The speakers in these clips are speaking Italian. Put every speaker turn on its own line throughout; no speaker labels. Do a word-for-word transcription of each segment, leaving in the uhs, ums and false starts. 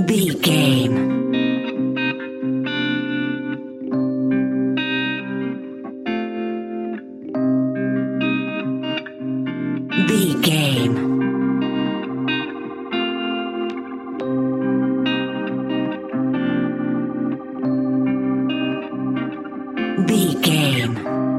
B Game. B Game. B Game.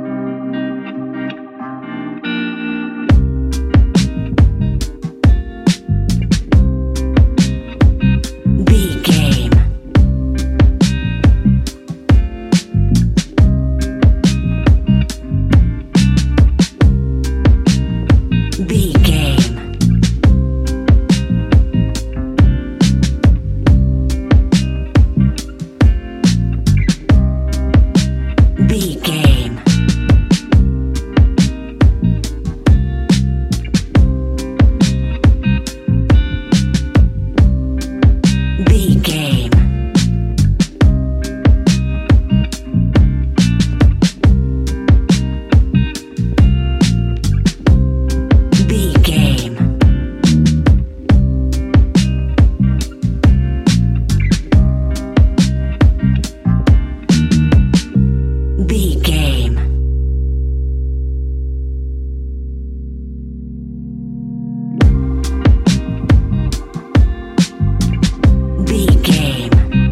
B Game. B Game. B Game. B Game. B Game. B Game. B Game.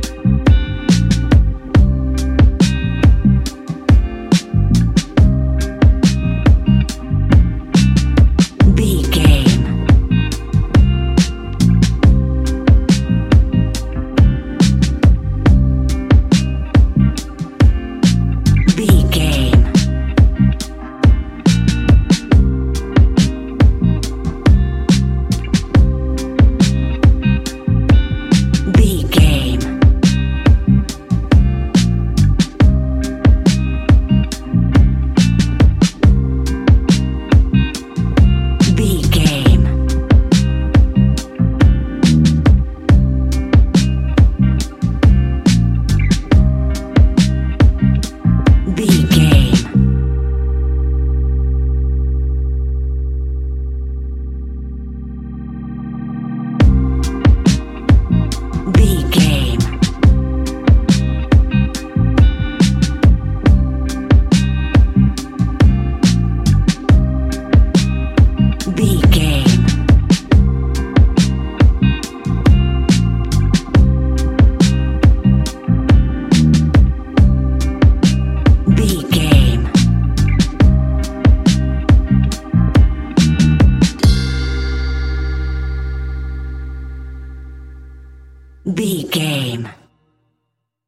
B Game. B Game. B Game. B Game. B Game. B Game. B Game. B Game. B Game.